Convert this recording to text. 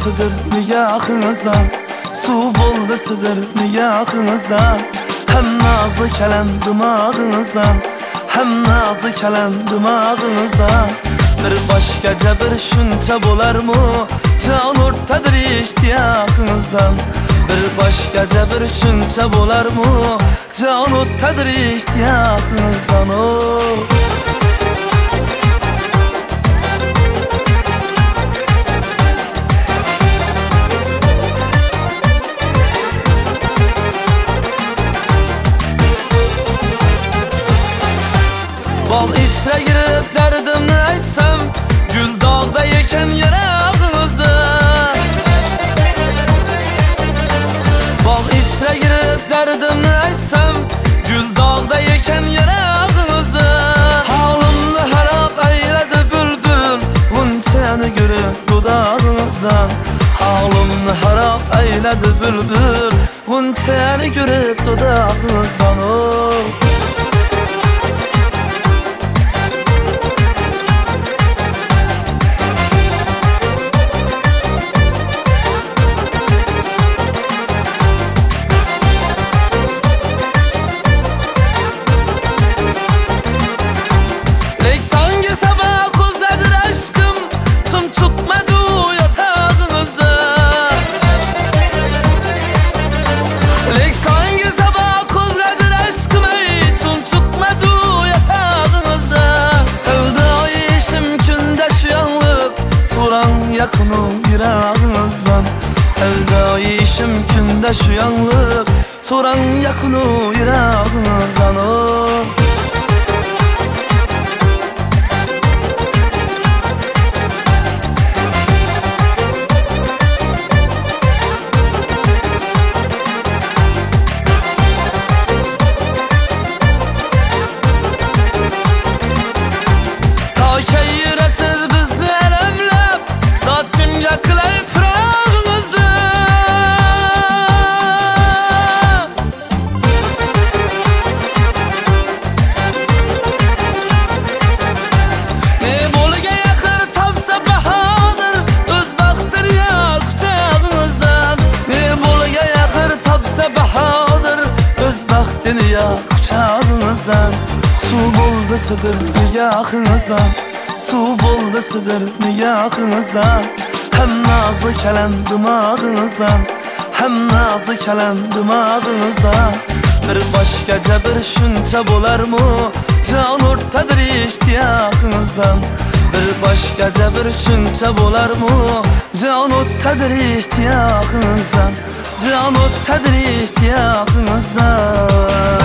sıdır nigahınızdan, su boldu sıdır nigahınızdan. Hem nazlı kelem dımağınızdan, hem nazlı kelem dımağınızdan. Bir başka cebir şunça bolar mu? Can ortadır iştiyakınızdan. Bir başka cebir şunça bolar mu? Can ortadır iştiyakınızdan. Bal içre girip derdimni aytsam, gül dağda yeken yarağınızda. Bal içre girip derdimni aytsam, gül dağda yeken yarağınızda. Halimni harap eyledi bülbül, g'unchani görüp dudağınızdan. Halimni harap eyledi bülbül, g'unchani görüp dudağınızdan. Yakını yirağınızdan, sevda işim künde şu yanlık. Soran yakını yirağınızdan. Ya kucağınızdan, su boldu sıdır nigahınızdan, su boldu sıdır nigahınızdan. Hem nazlı kelem dımağınızdan, hem nazlı kelem dımağınızdan. Bir başka cebir şunça bolar mu? Can ortadır iştiyakınızdan. Bir başka cebir şunça bolar mu? Can ortadır iştiyakınızdan. Can ortadır iştiyakınızdan.